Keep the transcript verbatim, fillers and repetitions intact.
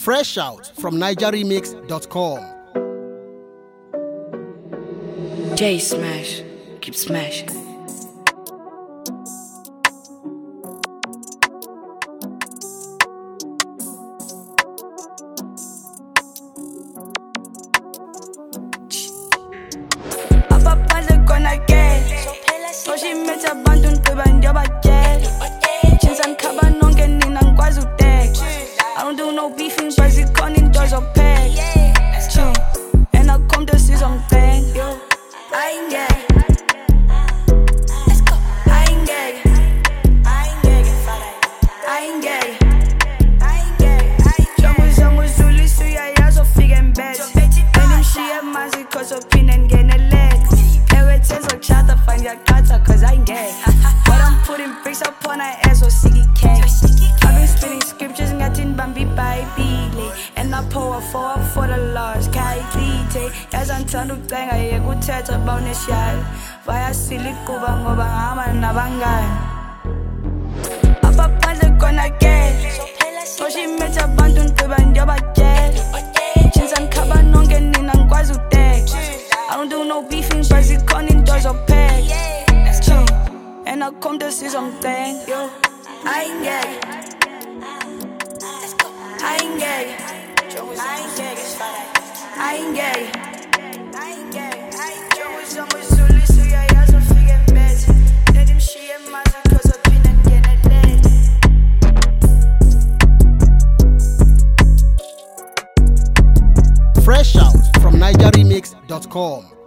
Fresh out from niger remix dot com. J Smash, keep smashing. Abaphandle khona ke Oshimete abantu ngqiba ndiyobajela Jinsa ngikhaba nonke nina ngikwazi udeka I don't do no beefing but zikhona into zokupheka And I come to see something I ain't gay I ain't gay I ain't gay Jongo zongo zuli suya yazo fika embed And imshiye mazi cause opinion ngenelele Ewe tenzo chata find your kata cause I ain't gay But I'm putting bricks up on her ass or C D K I've been spitting scriptures ngatin bambi Bible And I pour a four for the Lord's Kaitite Yazanthanda ukucenga yekuthetha bawuneshiyalo Vayasila ikuba ngoba ngama nabangani Abaphandle khona ke Oshimete abantu ngqiba ndiyobajela Jinsa ngikhaba nonke nina ngikwazi udeka I don't do no beefing but zikhona into zokupheka And I come to see something I ain't gay I ain't gay I ain't gay I ain't gay I ain't gay Jongo zongo zuli suya yazo fika embed Let him shiye mazi cause opinion ngenelele Fresh out from niger remix dot com.